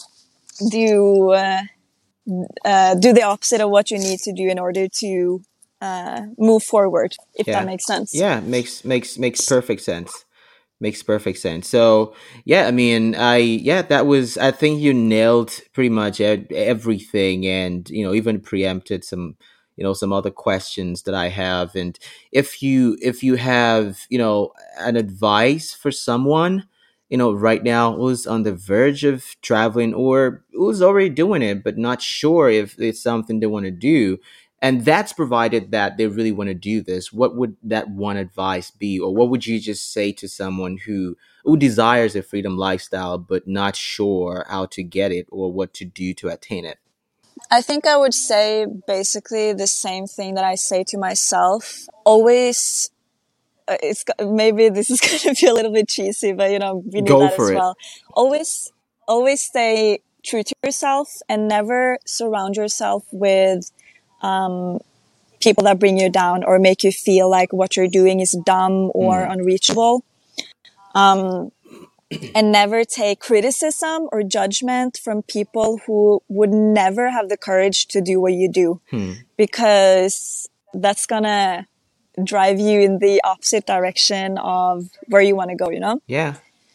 do uh, uh, do the opposite of what you need to do in order to uh, move forward. If Yeah. that makes sense. Yeah, makes makes makes perfect sense. Makes perfect sense. So, yeah, I mean, I, yeah, that was, I think you nailed pretty much e- everything and, you know, even preempted some, you know, some other questions that I have. And if you, if you have, you know, an advice for someone, you know, right now who's on the verge of traveling or who's already doing it, but not sure if it's something they want to do, and that's provided that they really want to do this, what would that one advice be? Or what would you just say to someone who who desires a freedom lifestyle but not sure how to get it or what to do to attain it? I think I would say basically the same thing that I say to myself. Always, uh, it's maybe this is going to be a little bit cheesy, but you know, we need Go that for as it. well. Always, always stay true to yourself and never surround yourself with um, people that bring you down or make you feel like what you're doing is dumb or Mm. unreachable. Um, and never take criticism or judgment from people who would never have the courage to do what you do, Hmm. because that's gonna drive you in the opposite direction of where you want to go, you know? Yeah.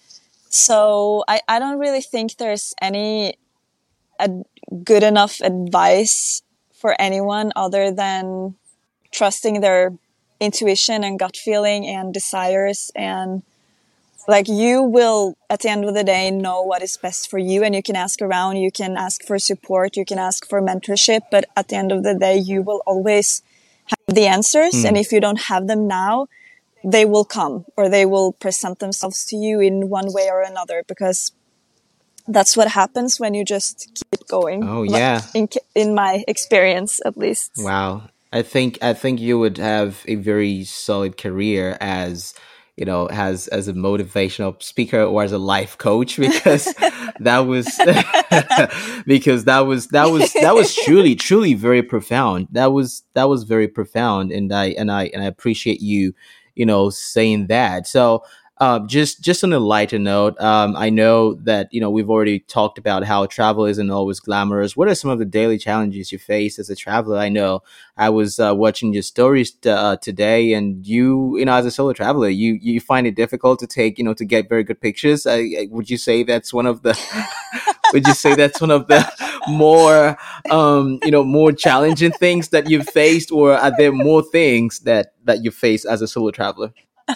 So I, I don't really think there's any ad- good enough advice for anyone other than trusting their intuition and gut feeling and desires, and like you will at the end of the day know what is best for you, and you can ask around, you can ask for support, you can ask for mentorship, but at the end of the day you will always have the answers. Mm. And if you don't have them now, they will come, or they will present themselves to you in one way or another, because that's what happens when you just keep going. Oh, yeah. In, in my experience, at least. Wow. I think I think you would have a very solid career as, you know, as as a motivational speaker or as a life coach, because that was because that was that was that was truly truly very profound. That was that was very profound, and I and I and I appreciate you, you know, saying that. So, Um, just just on a lighter note, um, I know that, you know, we've already talked about how travel isn't always glamorous. What are some of the daily challenges you face as a traveler? I know I was uh, watching your stories uh, today, and you, you know, as a solo traveler, you you find it difficult to take, you know, to get very good pictures. I, I, would you say that's one of the would you say that's one of the more um, you know, more challenging things that you've faced, or are there more things that that you face as a solo traveler?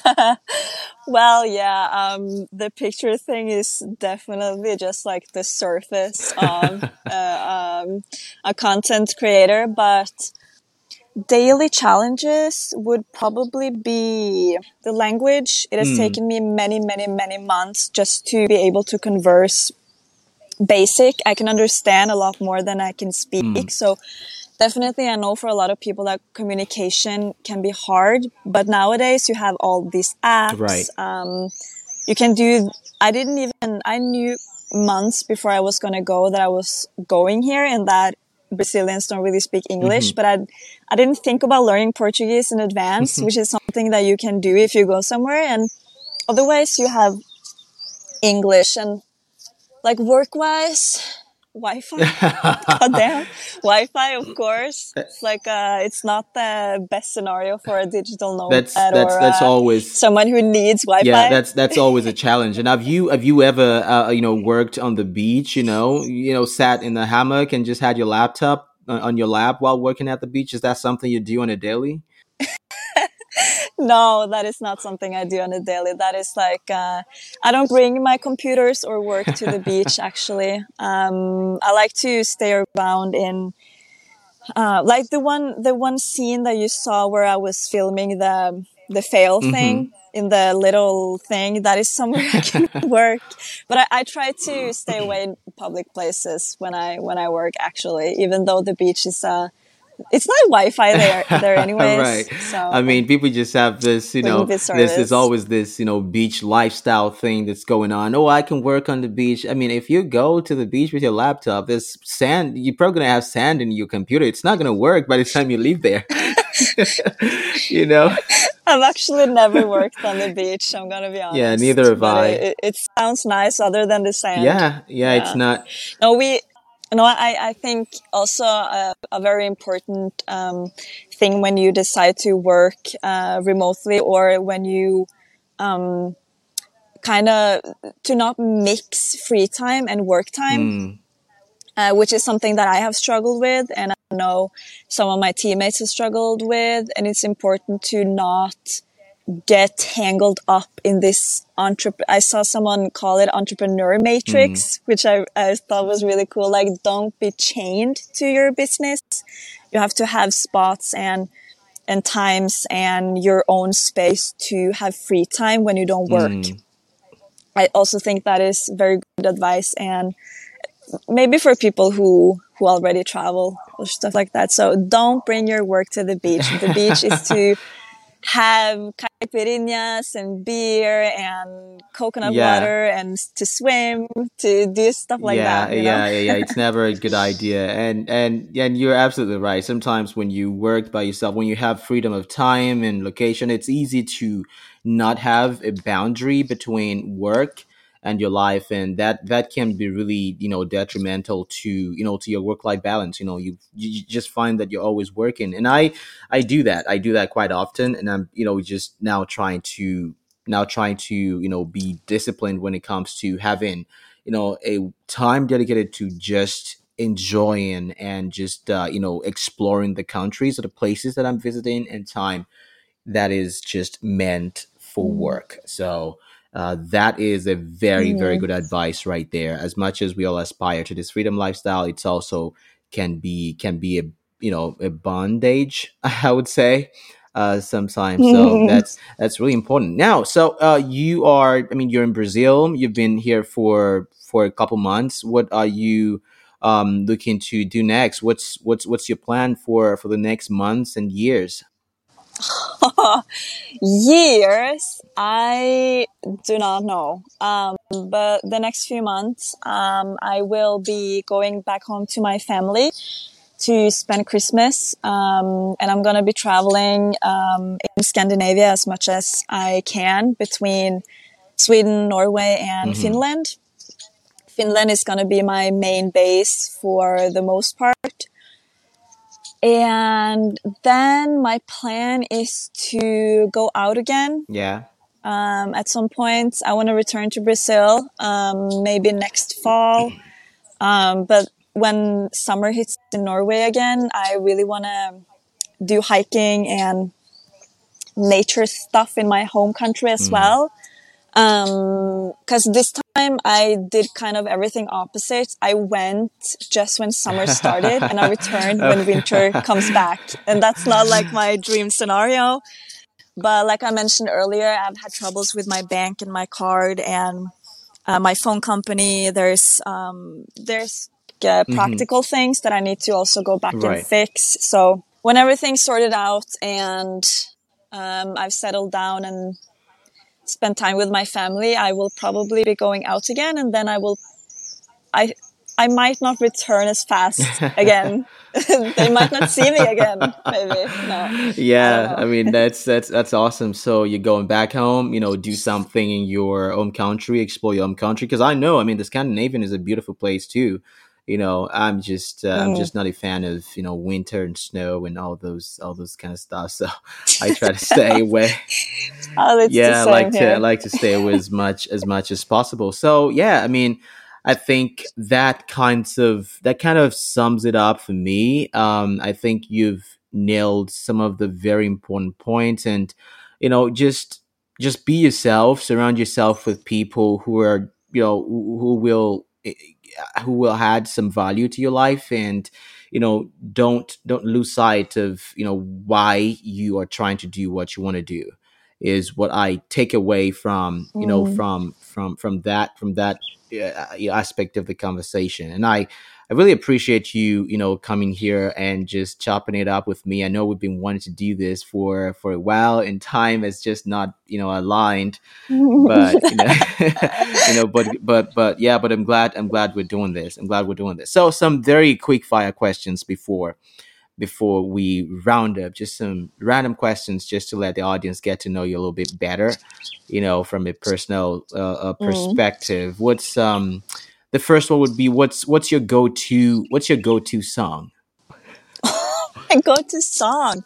Well, yeah, um, the picture thing is definitely just like the surface of uh, um, a content creator, but daily challenges would probably be the language. It has Mm. taken me many, many, many months just to be able to converse basic. I can understand a lot more than I can speak. Mm. So definitely, I know for a lot of people that communication can be hard, but nowadays you have all these apps. Right. Um, you can do, I didn't even, I knew months before I was going to go that I was going here and that Brazilians don't really speak English, Mhm. but I, I didn't think about learning Portuguese in advance, which is something that you can do if you go somewhere. And otherwise you have English, and like work-wise, Wi-Fi. Goddamn, Wi-Fi, of course. It's like uh, it's not the best scenario for a digital nomad That's that's or that's uh, always someone who needs Wi-Fi. yeah. That's that's always a challenge. And have you have you ever uh, you know, worked on the beach? You know, you know, sat in the hammock and just had your laptop on on your lap while working at the beach? Is that something you do on a daily? No, that is not something I do on a daily. That is like uh, I don't bring my computers or work to the beach. Actually, um, I like to stay around in. Uh, like the one, the one scene that you saw where I was filming the the fail Mhm. thing in the little thing, that is somewhere I can work. But I, I try to stay away in public places when I when I work. Actually, even though the beach is uh, it's not Wi-Fi there there anyways. Right. So I mean, people just have this, you know, this this is service. always this, you know, beach lifestyle thing that's going on. Oh, I can work on the beach. I mean, if you go to the beach with your laptop, there's sand. You're probably gonna have sand in your computer. It's not gonna work by the time you leave there. You know. I've actually never worked on the beach. I'm gonna be honest. Yeah, neither have But I. It, it, it sounds nice, other than the sand. Yeah, yeah, it's not. No, we. No, I, I think also a, a very important um, thing when you decide to work uh, remotely, or when you um, kind of to not mix free time and work time, Mm. uh, which is something that I have struggled with, and I know some of my teammates have struggled with. And it's important to not get tangled up in this entrep- I saw someone call it entrepreneur matrix, mm. which I, I thought was really cool. Like, don't be chained to your business. You have to have spots and and times and your own space to have free time when you don't work. Mm. I also think that is very good advice, and maybe for people who who already travel or stuff like that. So don't bring your work to the beach. The beach is to have caipirinhas and beer and coconut yeah. water, and to swim, to do stuff like yeah, that. You know? Yeah, yeah, yeah. It's never a good idea. And, and, and you're absolutely right. Sometimes when you work by yourself, when you have freedom of time and location, it's easy to not have a boundary between work and your life, and that that can be really, you know, detrimental to, you know, to your work-life balance. You know, you you just find that you're always working, and I I do that I do that quite often, and I'm, you know, just now trying to now trying to you know, be disciplined when it comes to having, you know, a time dedicated to just enjoying and just uh, you know, exploring the countries or the places that I'm visiting, and time that is just meant for work. So Uh, that is a very, mm. very good advice right there. As much as we all aspire to this freedom lifestyle, it's also can be can be a, you know, a bondage, I would say, uh, sometimes. So that's that's really important. Now, so uh, you are, I mean, you're in Brazil. You've been here for for a couple months. What are you um, looking to do next? What's what's what's your plan for for the next months and years? Years, I do not know. Um, but the next few months, um, I will be going back home to my family to spend Christmas. Um, and I'm going to be traveling um, in Scandinavia as much as I can, between Sweden, Norway, and mm-hmm. Finland. Finland is going to be my main base for the most part. And then my plan is to go out again. Yeah. Um, at some point, I want to return to Brazil, um, maybe next fall. Um, but when summer hits in Norway again, I really want to do hiking and nature stuff in my home country as mm. well. Um, cause this time I did kind of everything opposite. I went just when summer started, and I returned when winter comes back. And that's not like my dream scenario. But like I mentioned earlier, I've had troubles with my bank and my card and uh, my phone company. There's, um, there's uh, practical mm-hmm. things that I need to also go back right. and fix. So when everything's sorted out and, um, I've settled down and spend time with my family, I will probably be going out again, and then I will, I, I might not return as fast again. They might not see me again, maybe. No. Yeah, I, I mean, that's, that's, that's awesome. So you're going back home, you know, do something in your home country, explore your home country. Cause I know, I mean, the Scandinavian is a beautiful place too. You know, I'm just, uh, mm. I'm just not a fan of, you know, winter and snow and all those, all those kind of stuff. So I try to stay away. Oh, yeah, I like here. to, I like to stay away as much, as much as possible. So yeah, I mean, I think that kinds of, that kind of sums it up for me. Um, I think you've nailed some of the very important points, and, you know, just, just be yourself, surround yourself with people who are, you know, who, who will, who will add some value to your life, and, you know, don't don't lose sight of, you know, why you are trying to do what you want to do. is what I take away from, you know, from from from that from that uh, aspect of the conversation. And I I really appreciate you, you know, coming here and just chopping it up with me. I know we've been wanting to do this for for a while, and time has just not, you know, aligned. But you know, you know, but but but yeah, but I'm glad I'm glad we're doing this. I'm glad we're doing this. So some very quick fire questions before before we round up. Just some random questions, just to let the audience get to know you a little bit better. You know, from a personal uh, uh, perspective. What's um the first one would be what's what's your go to what's your go to song? My go-to song.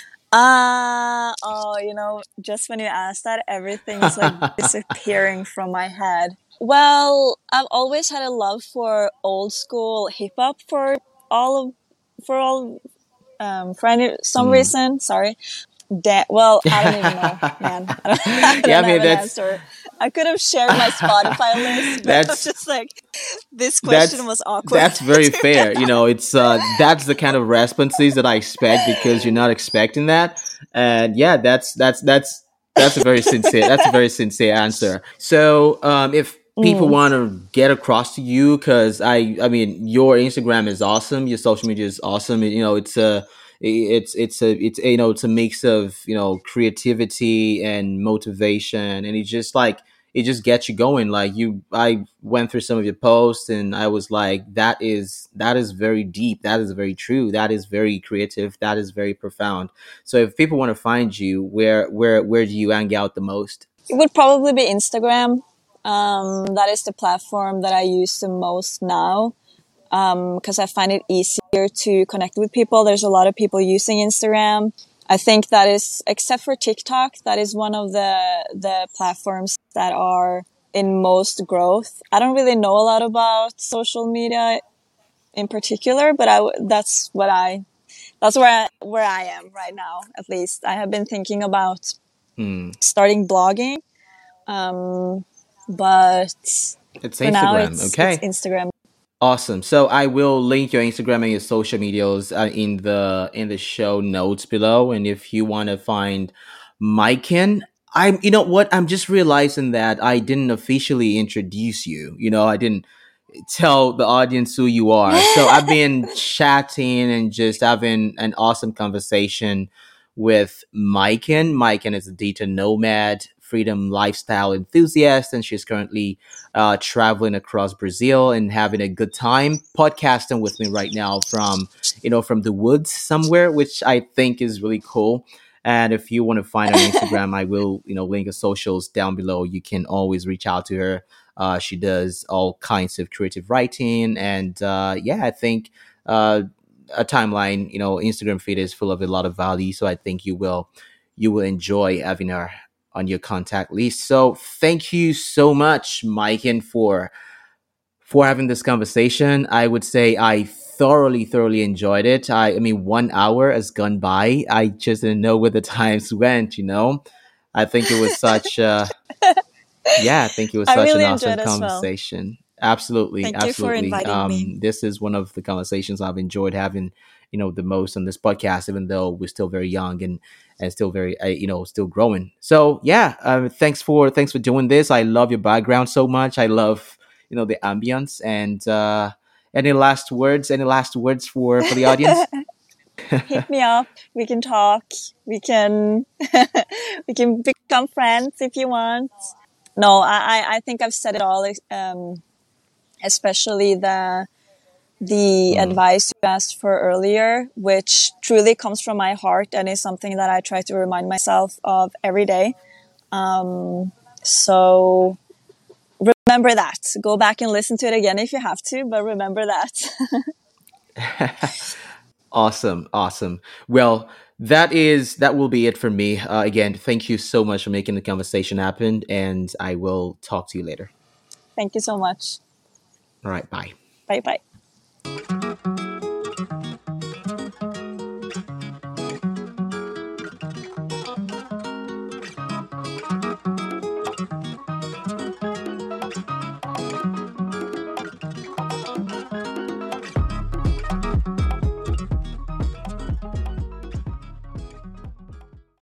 Uh, oh, you know, just when you asked that, everything's like disappearing from my head. Well, I've always had a love for old school hip hop for all of, for all, um, for any, some reason. Sorry. Da- well, I don't even know, man. I don't, I don't Yeah, I have mean, an that's- answer. I could have shared my Spotify list, but I was That's- just like, this question was awkward. That's very fair. You know, it's uh, that's the kind of responses that I expect because you're not expecting that. And yeah, that's that's that's that's a very sincere that's a very sincere answer. So um, if people want to get across to you, because I I mean your Instagram is awesome, your social media is awesome. You know, it's a it's it's a it's you know it's a mix of, you know, creativity and motivation, and it's just like it just gets you going. Like you, I went through some of your posts and I was like, that is, that is very deep. That is very true. That is very creative. That is very profound. So if people want to find you, where, where, where do you hang out the most? It would probably be Instagram. Um, that is the platform that I use the most now. Um, cause I find it easier to connect with people. There's a lot of people using Instagram. I think that is, except for TikTok, that is one of the the platforms that are in most growth. I don't really know a lot about social media in particular, but I that's what I that's where I, where I am right now. At least I have been thinking about Hmm. starting blogging, um, but It's for now Instagram. it's, Okay. it's Instagram. Awesome. So I will link your Instagram and your social medias uh, in the in the show notes below. And if you want to find Maiken, I'm you know what? I'm just realizing that I didn't officially introduce you. You know, I didn't tell the audience who you are. So I've been chatting and just having an awesome conversation with Maiken. Maiken is a data nomad, freedom lifestyle enthusiast, and she's currently uh, traveling across Brazil and having a good time podcasting with me right now from, you know, from the woods somewhere, which I think is really cool. And if you want to find her on Instagram, I will, you know, link her socials down below. You can always reach out to her. Uh, she does all kinds of creative writing. And uh, yeah, I think uh, a timeline, you know, Instagram feed is full of a lot of value. So I think you will, you will enjoy having her on your contact list. So thank you so much, Maiken, for for having this conversation. I would say I thoroughly, thoroughly enjoyed it. I, I mean, one hour has gone by. I just didn't know where the times went, you know? I think it was such uh yeah, I think it was I such really an enjoyed awesome it as well. conversation. Absolutely, Thank you for absolutely. inviting um, me. This is one of the conversations I've enjoyed having, you know, the most on this podcast, even though we're still very young and and still very, uh, you know, still growing. So yeah, uh, thanks for thanks for doing this. I love your background so much. I love, you know, the ambience. And uh, any last words? Any last words for for the audience? Hit me up. We can talk. We can we can become friends if you want. No, I, I- I think I've said it all. Um, especially the the advice you asked for earlier, which truly comes from my heart and is something that I try to remind myself of every day. Um, so remember that. Go back and listen to it again if you have to, but remember that. Awesome, awesome. Well, that is that will be it for me. Uh, again, thank you so much for making the conversation happen, and I will talk to you later. Thank you so much. All right, bye. Bye bye.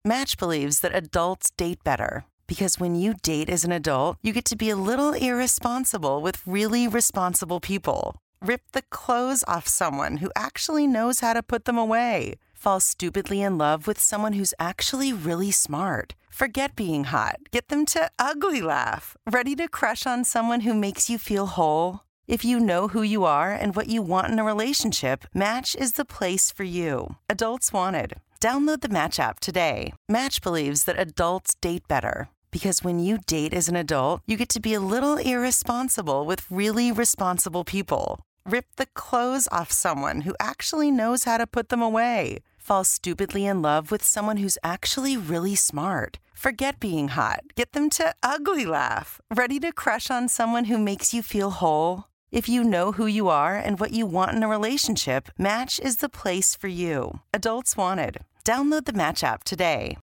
Match believes that adults date better. Because when you date as an adult, you get to be a little irresponsible with really responsible people. Rip the clothes off someone who actually knows how to put them away. Fall stupidly in love with someone who's actually really smart. Forget being hot. Get them to ugly laugh. Ready to crush on someone who makes you feel whole? If you know who you are and what you want in a relationship, Match is the place for you. Adults wanted. Download the Match app today. Match believes that adults date better. Because when you date as an adult, you get to be a little irresponsible with really responsible people. Rip the clothes off someone who actually knows how to put them away. Fall stupidly in love with someone who's actually really smart. Forget being hot. Get them to ugly laugh. Ready to crush on someone who makes you feel whole? If you know who you are and what you want in a relationship, Match is the place for you. Adults wanted. Download the Match app today.